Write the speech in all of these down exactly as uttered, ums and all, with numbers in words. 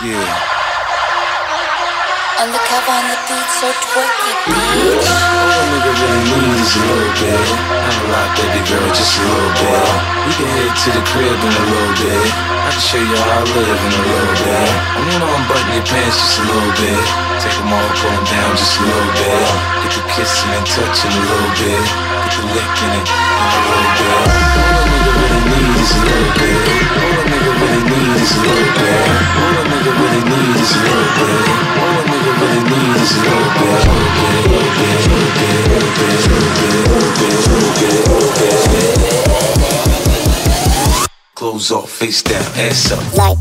Yeah. Undercover on the beat, so twerky, bitch. All a nigga really need is a little bit. Not a lot, baby girl, just a little bit. We can head to the crib in a little bit. I can show you how I live in a little bit. I wanna unbutton your pants just a little bit. Take them all, pull them down just a little bit. Get the kissing and touching a little bit. Get the licking it in a little bit. All a nigga really need is a little bit. All a nigga really need is a little bit. All a nigga really need is a little bit. All a nigga really need is a little bit. Little bit, little bit, little bit, little bit, little bit, little bit, little bit, little bit. Clothes off, face down, ass up. Like.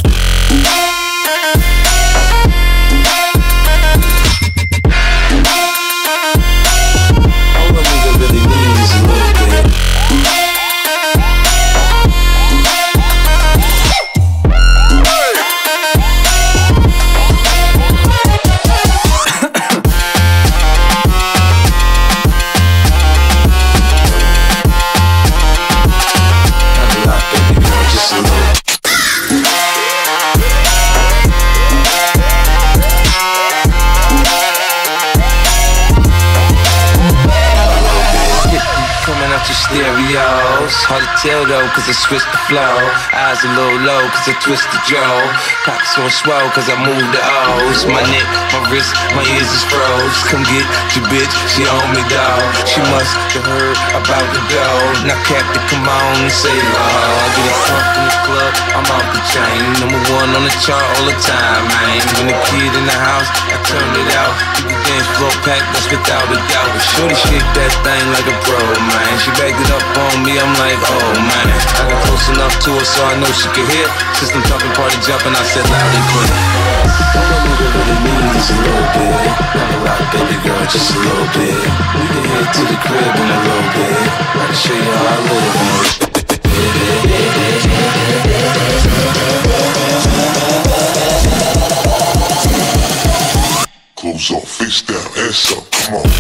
Stereos, hard to tell though, cause I switched the flow. Eyes a little low, cause I twist the jaw. Pockets on swell, cause I move the O's. My neck, my wrist, my ears is froze. Come get your bitch, she on me, dawg. She must have heard about the dough. Now Captain, come on and say oh. I get a pump in the club, I'm off the chain. Number one on the chart all the time, man. When the kid in the house, I turn it out. Keep the dance floor packed, that's without a doubt. But shorty shake that thing like a pro, man. She backed it up on me, I'm like, oh man. I got close enough to her so I know she could hear. System jumping, party jumping, I said loud and clear. All a nigga really need is a little bit. Not a lot, baby girl, just a little bit. We can head to the crib in a little bit. I can show you how I live in a little bit. Clothes off, face down, ass up, come on.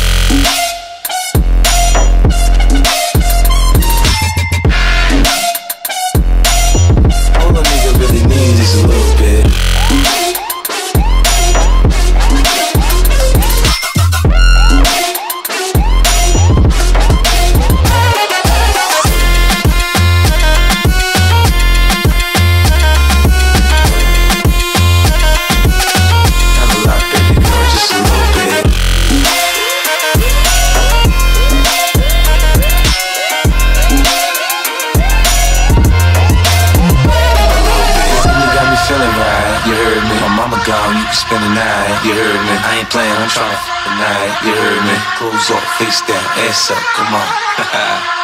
Gone, you can spend the night, you heard me. I ain't playing, I'm trying to f*** the night, you heard me. Clothes off, face down, ass up, come on.